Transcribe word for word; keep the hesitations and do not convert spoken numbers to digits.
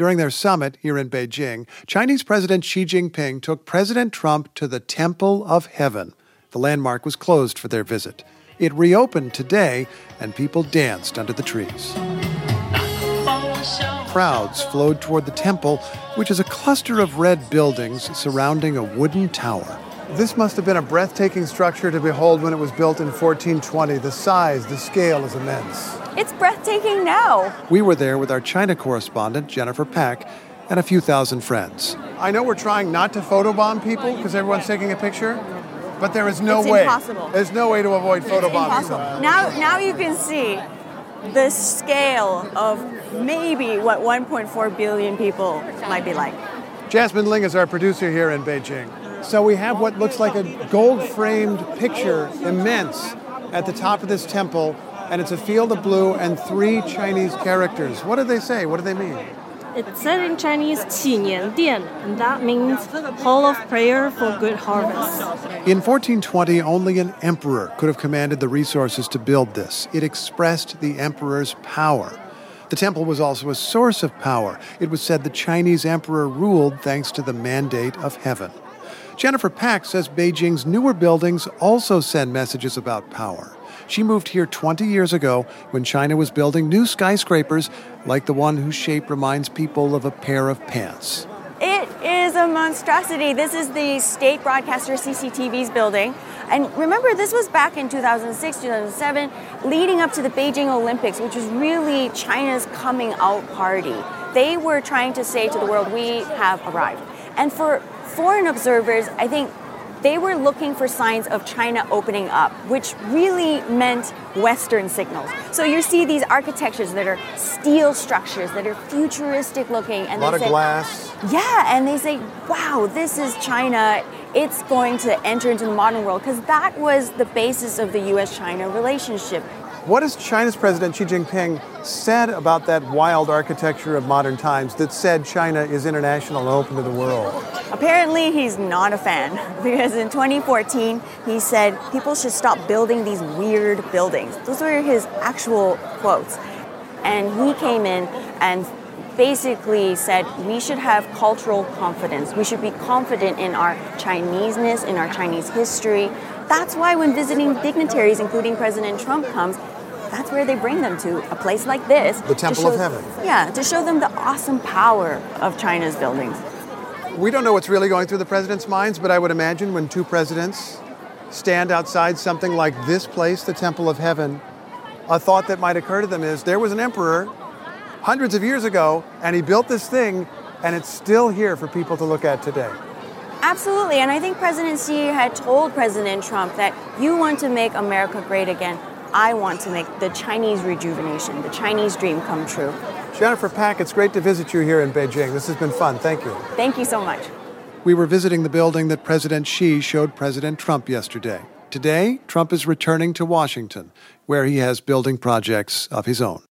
During their summit here in Beijing, Chinese President Xi Jinping took President Trump to the Temple of Heaven. The landmark was closed for their visit. It reopened today, and people danced under the trees. Crowds flowed toward the temple, which is a cluster of red buildings surrounding a wooden tower. This must have been a breathtaking structure to behold when it was built in fourteen twenty. The size, the scale is immense. It's breathtaking now. We were there with our China correspondent, Jennifer Pak, and a few thousand friends. I know we're trying not to photobomb people because everyone's taking a picture, but there is no it's way. Impossible. There's no way to avoid it's photobombing. Impossible. Now, now you can see the scale of maybe what one point four billion people might be like. Jasmine Ling is our producer here in Beijing. So we have what looks like a gold-framed picture, immense, at the top of this temple, and it's a field of blue and three Chinese characters. What do they say? What do they mean? It said in Chinese, 祈年殿, and that means Hall of Prayer for Good Harvest. In fourteen twenty, only an emperor could have commanded the resources to build this. It expressed the emperor's power. The temple was also a source of power. It was said the Chinese emperor ruled thanks to the mandate of heaven. Jennifer Pak says Beijing's newer buildings also send messages about power. She moved here twenty years ago when China was building new skyscrapers like the one whose shape reminds people of a pair of pants. It is a monstrosity. This is the state broadcaster C C T V's building. And remember, this was back in two thousand six, two thousand seven, leading up to the Beijing Olympics, which was really China's coming out party. They were trying to say to the world, we have arrived. And for foreign observers, I think they were looking for signs of China opening up, which really meant Western signals. So you see these architectures that are steel structures, that are futuristic looking. And a lot they of say, glass. Yeah, and they say, wow, this is China. It's going to enter into the modern world, because that was the basis of the U S China relationship. What has China's President Xi Jinping said about that wild architecture of modern times that said China is international and open to the world? Apparently, he's not a fan, because in twenty fourteen, he said people should stop building these weird buildings. Those were his actual quotes. And he came in and basically said we should have cultural confidence. We should be confident in our Chineseness, in our Chinese history. That's why when visiting dignitaries, including President Trump, comes, that's where they bring them to, a place like this. The Temple show, of Heaven. Yeah, to show them the awesome power of China's buildings. We don't know what's really going through the president's minds, but I would imagine when two presidents stand outside something like this place, the Temple of Heaven, a thought that might occur to them is there was an emperor hundreds of years ago, and he built this thing, and it's still here for people to look at today. Absolutely, and I think President Xi had told President Trump that you want to make America great again. I want to make the Chinese rejuvenation, the Chinese dream come true. Jennifer Pak, it's great to visit you here in Beijing. This has been fun. Thank you. Thank you so much. We were visiting the building that President Xi showed President Trump yesterday. Today, Trump is returning to Washington, where he has building projects of his own.